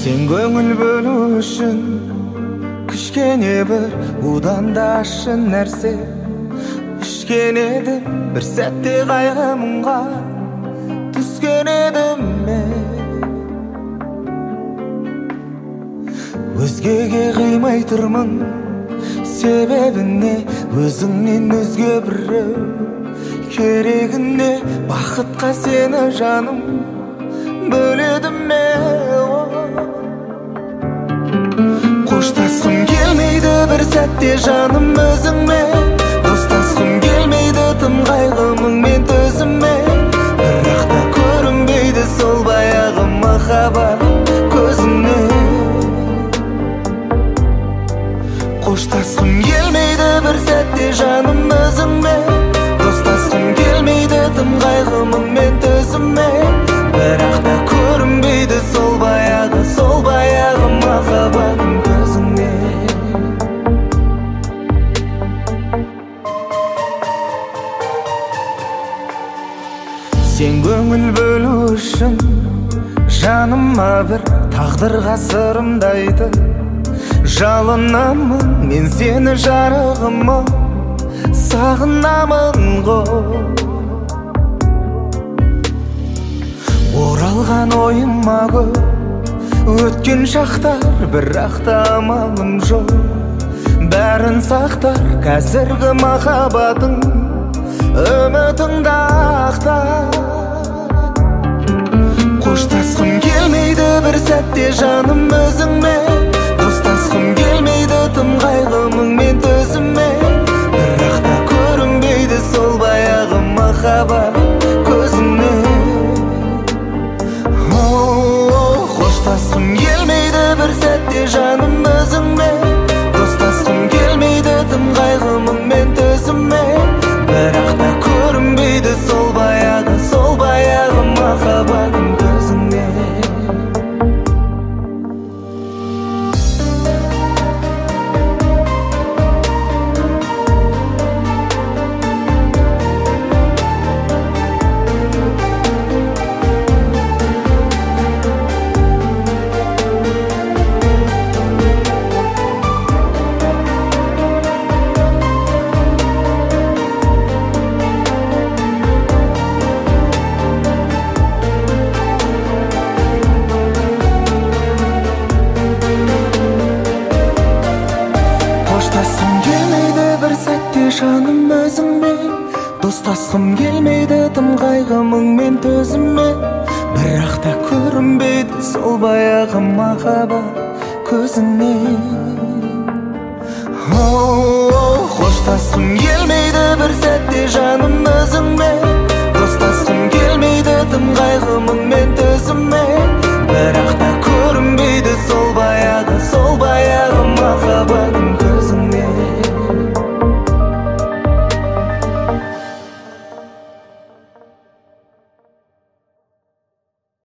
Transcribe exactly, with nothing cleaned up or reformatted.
Сен көңіл бөлу үшін кішкене бір удандашшы нәрсе ішкен едім, бір сәтте қайғы мұңға түскен едім мен. Өзгеге қимай тұрмын, себебіне өзіңнен өзге біреу керегіне. Бақытқа сені жаным бөледім мен. Қоштасқым келмейді бір сәтте жаным өзіңмен, достасқым келмейді тым қайғымыңмен төзіммен. Бірақ та көрінбейді сол баяғы махаббат көзіңнен. Қоштасқым келмейді бір сәтте жаным өзіңмен, достасқым келмейді тым қайғымыңмен төзіммен. Бірақ та көрінбейді сол баяғы, сол баяғы махаббатым көзіңнен. Сен көңіл бөлу үшін жаныма бір тағдырға сырымды айтып жалынамын, мен сені жарығыма сағынамын ғой. Оралған ойыма көп өткен шақтар, бірақ та амалым жоқ. Бәрін сақтар қазіргі махаббатың, үмітіңді ақтар. Қоштасқым келмейді бір сәтте жаным өзіңмен, достасқым келмейді тым қайғымыңмен төзіммен. Бірақ та көрінбейді сол баяғы махаббат көзіңнен. Қоштасқым келмейді бір сәтте жаным өзіңмен, достасқым келмейді тым қайғымыңмен төзіммен. Бірақ та көрінбейді сол баяғы, сол баяғы махаббатым көзіңнен. Жаным өзіңмен, достасқым келмейді тым қайғымыңмен төзіммен. Бірақ та көрінбейді сол баяғы махаббат көзіңнен. Қоштасқым келмейді бір сәтте жаным өзіңмен, достасқым келмейді тым қайғымыңмен төзіммен.